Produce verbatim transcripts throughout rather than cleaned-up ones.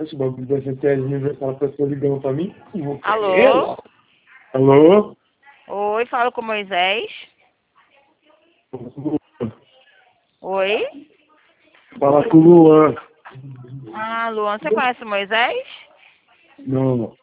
Esse bagulho da C T S Universal, a pessoa ligando pra mim. Alô? Alô? Oi, falo com o Moisés. Oi? Fala com o Luan. Ah, Luan, você conhece o Moisés? Não.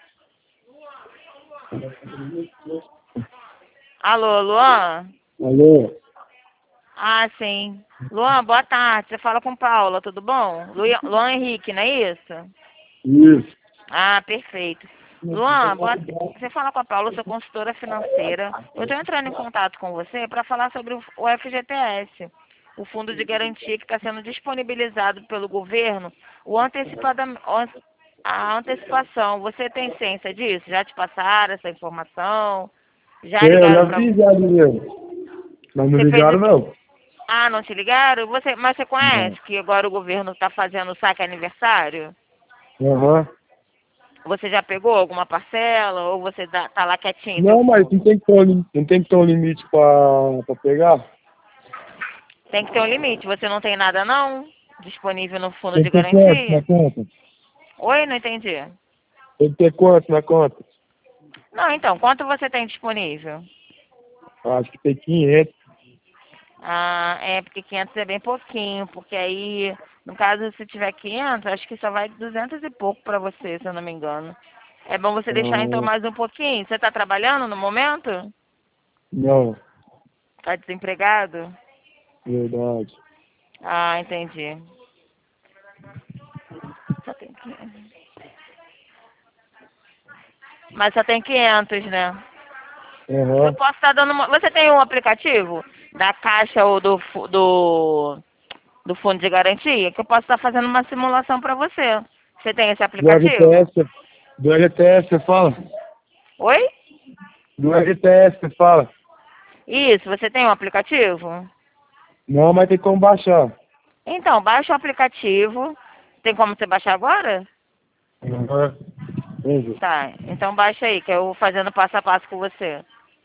Alô, Luan? Alô? Ah, sim. Luan, boa tarde. Você fala com Paula, tudo bom? Luan, Luan Henrique, não é isso? Isso. Ah, perfeito. Luan, boa... você fala com a Paula, eu sou consultora financeira. Eu estou entrando em contato com você para falar sobre o o F G T S, o Fundo de Garantia que está sendo disponibilizado pelo governo, o antecipada... a antecipação. Você tem ciência disso? Já te passaram essa informação? Já É, eu ligaram já para vi você? já, mesmo. Mas não Você fez ligaram, o quê? não. Ah, não te ligaram? Você... Mas você Não. conhece que agora o governo está fazendo o saque aniversário? Aham. Você já pegou alguma parcela ou você dá- tá lá quietinho, teu Não, mas não fundo? tem que ter um, lim- não tem que ter um limite pra, pra pegar? Tem que ter um limite. Você não tem nada não disponível no fundo Tem de que ter quanto na garantia? conta? Oi, não entendi. Tem que ter quanto na conta? Não, então, quanto você tem disponível? Acho que tem quinhentos. Ah, é, porque quinhentos é bem pouquinho, porque aí, no caso, se tiver quinhentos, acho que só vai duzentos e pouco pra você, se eu não me engano. É bom você deixar então Ah, mais um pouquinho. Você tá trabalhando no momento? não, Tá desempregado? verdade. Ah, entendi. Só tem quinhentos. Mas só tem quinhentos, né? Eu Aham. posso estar dando uma... Você tem um aplicativo da Caixa ou do, fu- do, do Fundo de Garantia que eu posso estar fazendo uma simulação para você. Você tem esse Do aplicativo? R T S, do R T S você fala? Oi? Do R T S você fala? Isso, você tem um aplicativo? Não, mas tem como baixar. Então, baixa o aplicativo. Tem como você baixar agora? Aham. Entendi. Tá, então baixa aí, que eu vou fazendo passo a passo com você.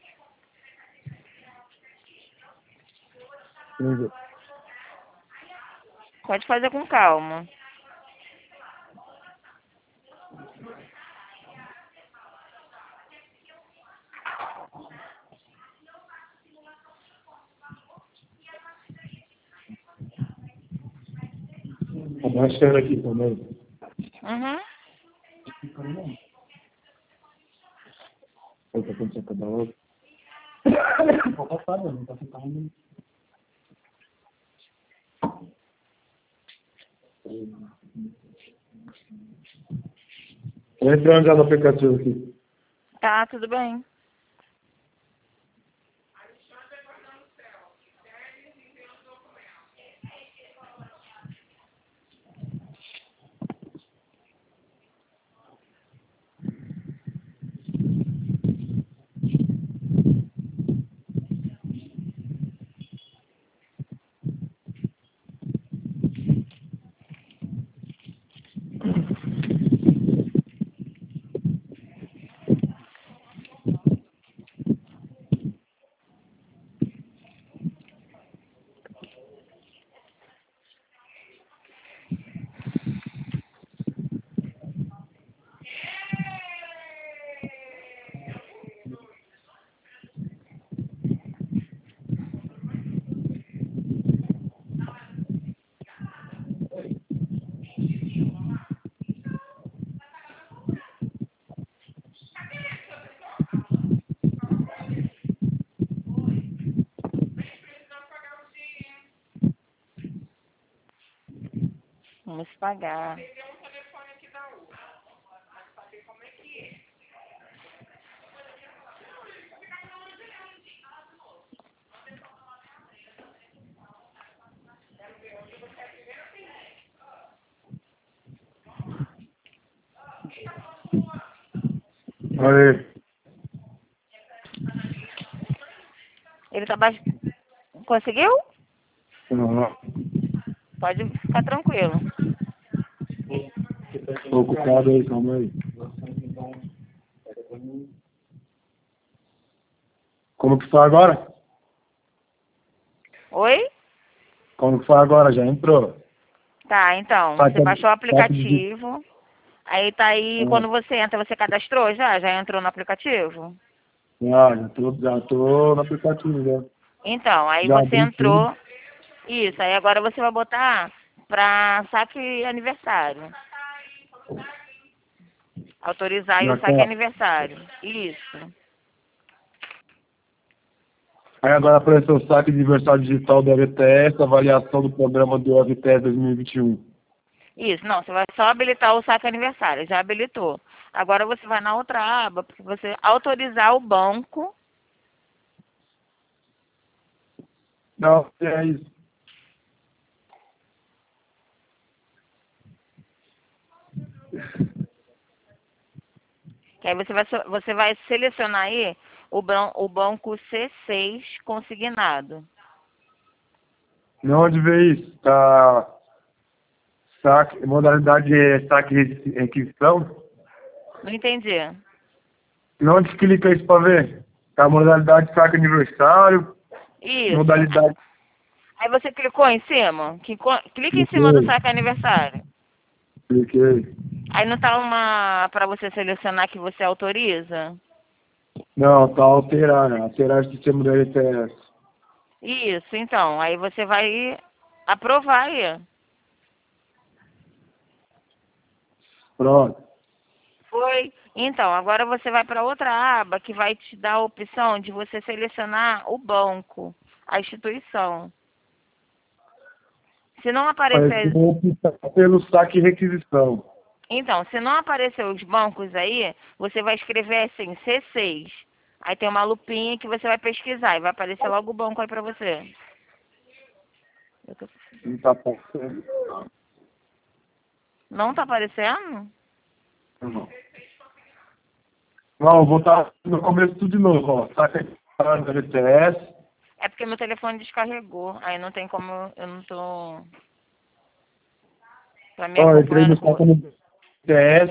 Entendi. Pode fazer com calma. Tá baixando aqui também. Uhum. Quanto aconteceu cada hora? Tô entrando já no aplicativo aqui. Tá, tudo bem. Vamos pagar. Aí. Ele tá baixo. Conseguiu? Aham. Pode ficar tranquilo. Tô ocupado aí, calma aí. Como que foi agora? Oi? Como que foi agora? Já entrou? Tá, então, Saque, você baixou o saque de... aplicativo, aí tá aí, Ah, quando você entra, você cadastrou já? Já entrou no aplicativo? ah, já tô, já tô no aplicativo, já. Então, aí Já você abri tudo. entrou, isso, aí agora você vai botar pra saque aniversário. Autorizar aí o Já saque tá. aniversário. Isso. Aí agora apareceu o saque de aniversário digital do F T S, avaliação do programa do F T S dois mil e vinte e um. Isso, não, você vai só habilitar o saque aniversário, já habilitou. Agora você vai na outra aba, porque você autorizar o banco. Não, é isso. Que aí você vai, so- você vai selecionar aí o, ban- o banco C seis consignado. Não, onde vê isso? Tá. Saque, modalidade é saque e requisição. Não entendi. Não, onde clica isso pra ver? Tá, modalidade saque aniversário, Isso. modalidade. Aí você clicou em cima? Clicou- clica em cima do Cliquei, saque aniversário. cliquei. Aí não tá uma para você selecionar que você autoriza? Não, tá alterar, né? Alterar o sistema do F T S. Isso, então. Aí você vai aprovar aí. Pronto. Foi. Então, agora você vai para outra aba que vai te dar a opção de você selecionar o banco, a instituição. Se não Apareceu aparecer, opção pelo saque e requisição. então, se não aparecer os bancos aí, você vai escrever assim, C seis. Aí tem uma lupinha que você vai pesquisar e vai aparecer logo o banco aí para você. Eu tô- Não tá passando. Não tá aparecendo? Não. Não, vou botar no começo tudo de novo, ó. Saque do F T S. É porque meu telefone descarregou. Aí não tem como, eu não tô. Pra me Ó, eu entrei no acompanhando com. saque no F T S.